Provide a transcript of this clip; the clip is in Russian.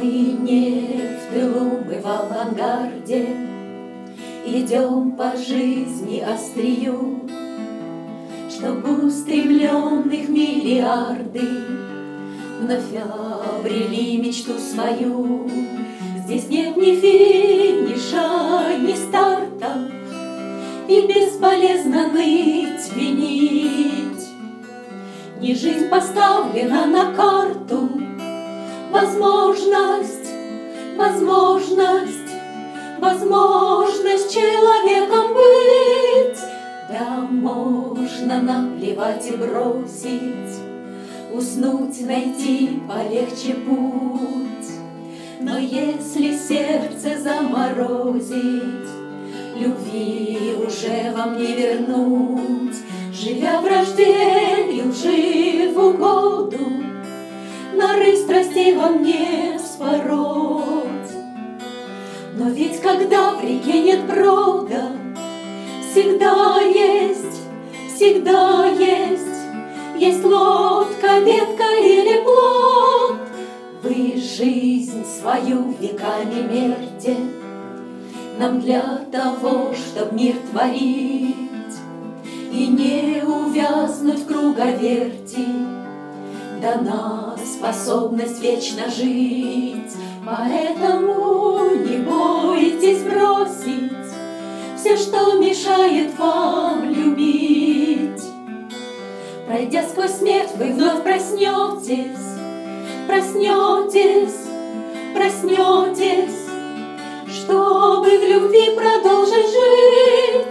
Мы не в тылу, мы в авангарде, идем по жизни острию, чтоб устремленных миллиарды вновь обрели мечту свою. Здесь нет ни финиша, ни старта, и бесполезно ныть, винить. Не жизнь поставлена на карту, возможность человеком быть. Да, можно наплевать и бросить, уснуть, найти полегче путь. Но если сердце заморозить, любви уже вам не вернуть. Живя враждебью, жив в угоду, норы страстей вам не вспороть. Но ведь когда в реке нет брода, всегда есть лодка, ветка или плот. Вы жизнь свою веками мерьте, нам для того, чтоб мир творить и не увязнуть в круговерти, дана способность вечно жить. Поэтому не бойтесь бросить все, что мешает вам любить. Пройдя сквозь смерть, вы вновь проснетесь, чтобы в любви продолжить жить.